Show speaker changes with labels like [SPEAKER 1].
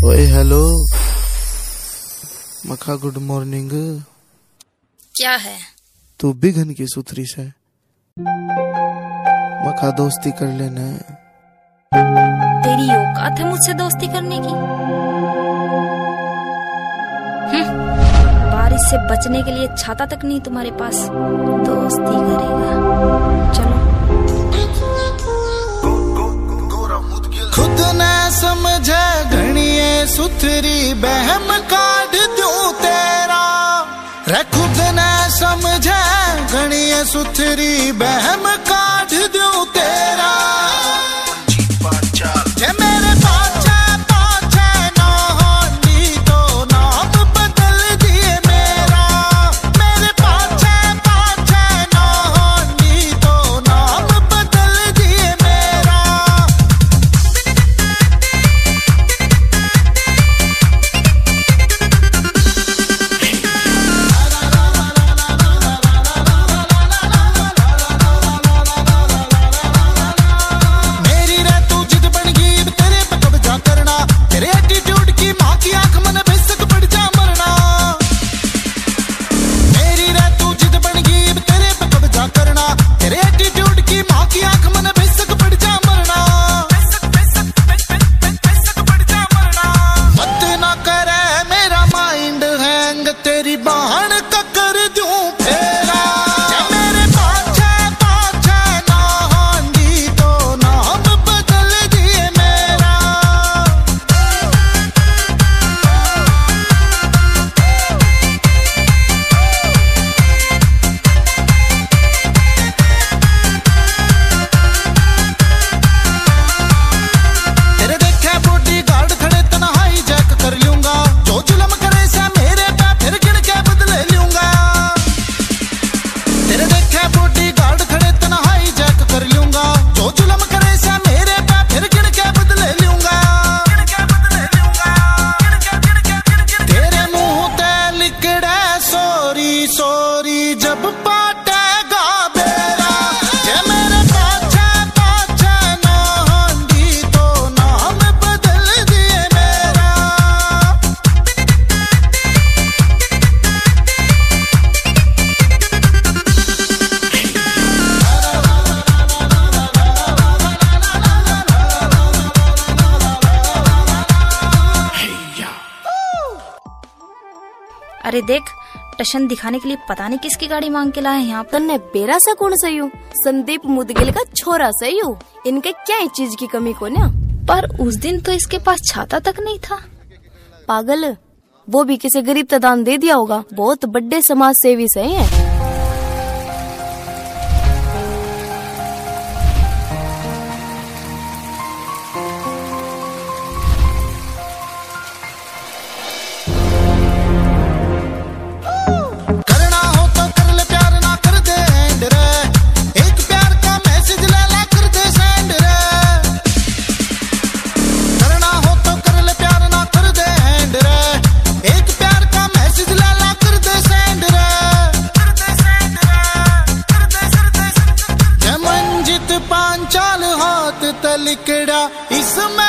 [SPEAKER 1] ओए हेलो मखा, good morning.
[SPEAKER 2] क्या है?
[SPEAKER 1] तू भी घन की सुथरी से मखा, दोस्ती कर लेना।
[SPEAKER 2] तेरी औकात है मुझसे दोस्ती करने की? बारिश से बचने के लिए छाता तक नहीं तुम्हारे पास, दोस्ती करेगा? चलो।
[SPEAKER 1] खुद न समझे घणिए सुथरी, बहम काढ़ दूं तेरा। रे खुद न समझे घणिए सुथरी, बहम काढ़ दूं तेरा। जे मेरे पाछे पाछे ना होंदी तो नाम बदल दिए मेरा। मेरे पाछे पाछे ना होंदी तो नाम बदल दिए मेरा। तेरी बहन का कर दूं फेरा। मेरे पाछे पाछे ना होंदी तो नाम बदल दिए मेरा। तेरे देखे बॉडी गार्ड खड़े तना हाई जैक कर लूंगा। जो जुल्म करे से मेरे फिर गिन के बदले लूंगा। तेरे देखे बॉडी गार्ड खड़े तना हाई जैक कर लूंगा। जो जुल्म करे से मेरे पे फिर गिन के बदले लूंगा। तेरे मुंह ते लिखड़े सॉरी सॉरी जब पाटेगा बेरा। जे मेरे पाछे पाछे ना होंदी तो नाम बदल दिए मेरा।
[SPEAKER 2] अरे देख, टशन दिखाने के लिए पता नहीं किसकी गाड़ी मांग के लाए यहाँ।
[SPEAKER 3] तन्ने बेरा सा कौन सही हूँ? संदीप मुदगिल का छोरा सही हूँ। इनके क्या चीज की कमी को ना?
[SPEAKER 2] पर उस दिन तो इसके पास छाता तक नहीं था।
[SPEAKER 3] पागल, वो भी किसी गरीब का दान दे दिया होगा। बहुत बड़े समाज सेवी सही है। पांचाल हाथ तलिकड़ा इसमें